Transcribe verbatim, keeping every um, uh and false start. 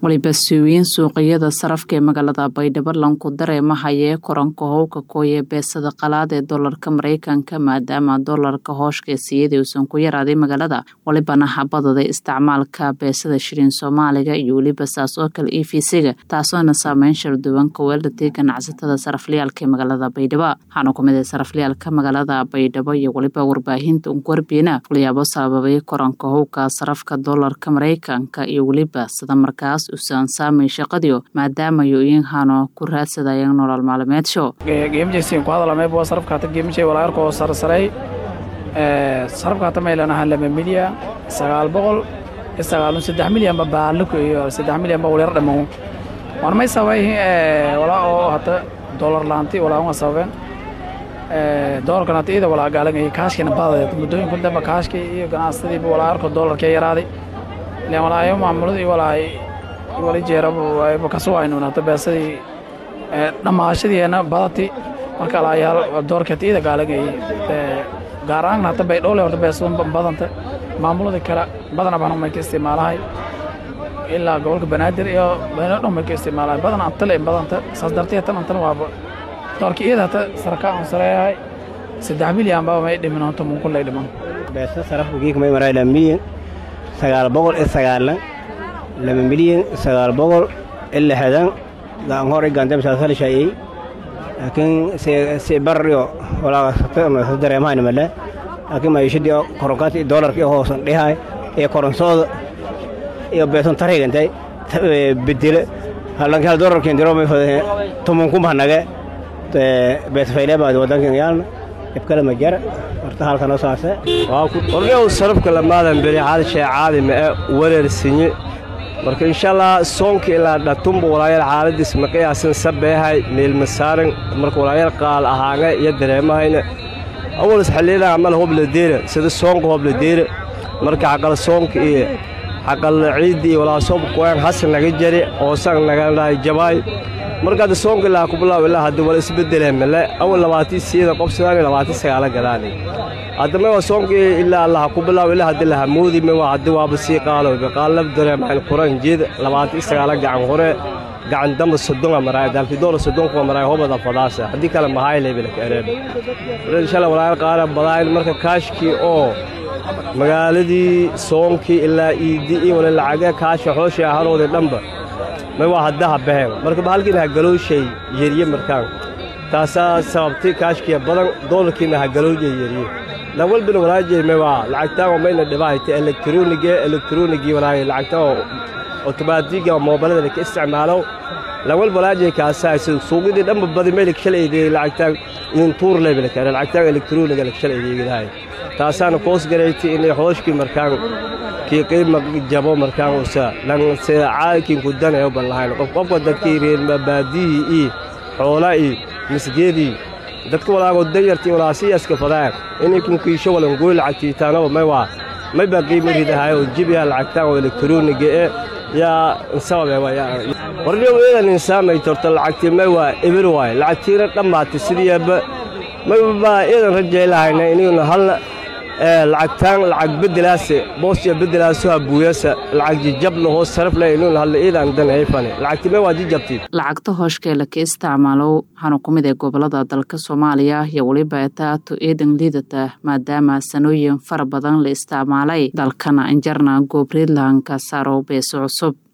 waliba suuqyada suuqyada sarafka ee magaalada Baydhabo ku dareemahay koranka howlka kooye beesada qalaad ee dollarka Mareykanka maadaama dollarka hooshka siiyay uusan ku yaraaday magaalada walibana habadada isticmaalka beesada shilin Soomaaliga iyo waliba saas oo kale E V C-ga taasoo saameyn sharduwan ka weeldatay ganacsatada sarafliyaalka magaalada Baydhabo waxaana ku mid ah sarafliyaalka magaalada Baydhabo iyo waliba warbaahinta uu warbiyana waliyaabo sababay koranka howlka sarafka dollarka Mareykanka iyo waliba sida markaas usan saamay shaqadiyo maadaama yooyin hano ku raadsadayeen nolol maalmeedsho geemjeysiin ku hadalay boo sarafka ta geemjey walaarko sarsaray ee sarafka ta meelana halama milyan sagaal boqol sagaal iyo saddex milyan ba baaluku iyo saddex milyan ba walaar dhamo war may sabay ee wala oo hata dollar laanti wala uma sabeen ee dollarka naatiida wala gaalanay kaashkina baadada mudooyin ku damba kaashka iyo ganacsiga walaarko dollarka yaraaday leen wala ay maamulada wala wali jeerabo ay ka soo aynu nata beesadii ee dhamaashadiina badati marka la yaal doorka tiida gaalagay ee gaaraan nata bay dhoole horta beesan badanta maamulada kala badana baan ma ka isticmaalahay ilaa gobolka Banaadir iyo bayna dhum ma ka isticmaalahay badana antale badanta saas darteed tan antan waa doorka iyada ta sarkaan sareeyay saddex milyan baa may dhiman oo toban kun dhiman beesa sarafku geek may maray milyan sagaal boqol iyo sagaal lama milyan sagaal boqol ilaa hadan gaan hore gandam saasal shay laakiin si si barrio wala sabtana dareemaan mala laakiin ma yishii koronkaati dollarka hoosan dhahay ee koronsooda iyo beesan tareegantay bedel halan hal dollar keen diro ma fadhe toban ku mahnaga ee bees fayla baad wadankan yaalna ibkala ma jar horta halkan oo saase waa ku qoryo sarafka lamaadan bari hal shay caadi ma wareersinye marka insha Allah soonka ilaa dhatumba walaayal xaaladis ma qiyaasan sabeehay meel masaaran marka walaayal qaal ahaaga iyo dareemahayna awal xilliga amal hub la deera sida soonka hub la deera marka aqal soonka iyo aqal ciid iyo wala soob qoyan hasan laga jari oo san laga laay jabay marka soonka la ku bilaw ilaa hadda wala isbedeleen mala awal labaatan sida qofsadaan labaatan sagaal galaanay adama soonka ilaa Allah ku bilaw ilaa hadda la hamoodi ma waa hadda waa basi qaalo qaalab dareemaan quraan jeed labaatan sagaal gacan hore gacan damba soddon maray dalkii doolo soddon ku maray hobada fadaasa hadii kala ma hay leebil ka areeb insha Allah walaal qaara badaan marka kaashki oo magaaladii soonki ilaa iidi iyo wala lacag kaash xoosha harooda dhanba ma waa hadda habeen marka bahalkiina galowshay yariye markaan taasa sababtay kaashki badan doolarkiina ha galowjay yariye la walbina walaajay ma waa lacagta oo mayna dhibaayta elektrooniga elektroonigi walaay lacagta oo automatic mobilada la isticmaalo la walba walaajay ka asaasay suuqyada dhanba badi meel kaleeyay lacagta in tuur leebil ka lacagta elektrooniga la kaleeyay taasana koos gareeyay in hooshki markaan ki qiimo jabo markaan oo sa lan si caakin ku danayo balahayn qof qofka dadkii reer mabaadii iyo xoolaa misgeedii dadku walaago dayartii walaasiyaska fadaa inay kun kiisho walan gool lacagtiitaano ma waa ma baqi miridahay oo jibiya lacagta oo elektrooniga ee ya sababay waa warniyo weedan insaamay torta lacagti ma waa ibir waay lacagtiina dhamaatay sidiyaba ma baa idan rajaylahaynaa inuu hal ee lacagtaan lacag bedelaas boosya bedelaas soo buuyasa lacag jab loo sarf la inuu hal iidan dan hayfane lacagti ma waa jabtid lacagta hooshka la ka isticmaalo waxaana ku mid ah gobolada dalka Soomaaliya iyo waliba taato eedan liidata maadaama sanooyin far badan la isticmaalay dalkana injarna goobreedlanka saaro beeso cusub